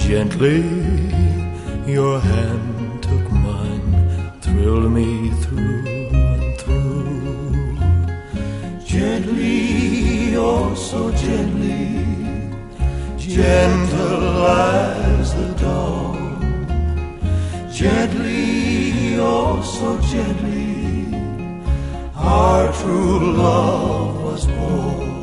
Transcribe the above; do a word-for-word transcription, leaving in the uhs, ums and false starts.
Gently your hand took mine, thrilled me through and through. Gently, oh so gently, gentle as the dawn. Gently, oh so gently, our true love was born.